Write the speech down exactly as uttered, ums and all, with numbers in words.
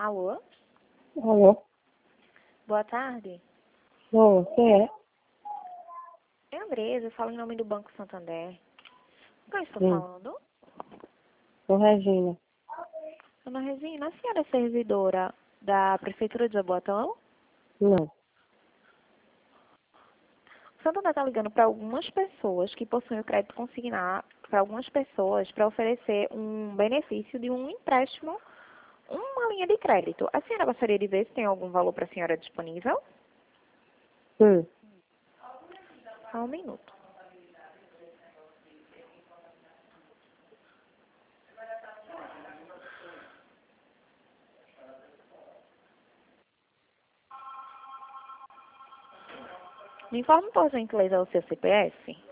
Alô? Alô? Boa tarde. Oi, quem é? É a Andresa, eu falo em nome do Banco Santander. Com quem estou Sim, falando? sou Regina. Dona Resina, a senhora é servidora da Prefeitura de Jaboatão? Não. O Santander está ligando para algumas pessoas que possuem o crédito consignado, para algumas pessoas, para oferecer um benefício de um empréstimo, uma linha de crédito. A senhora gostaria de ver se tem algum valor para a senhora disponível? Sim. Só um minuto. Me informe, por gentileza, o seu C P F.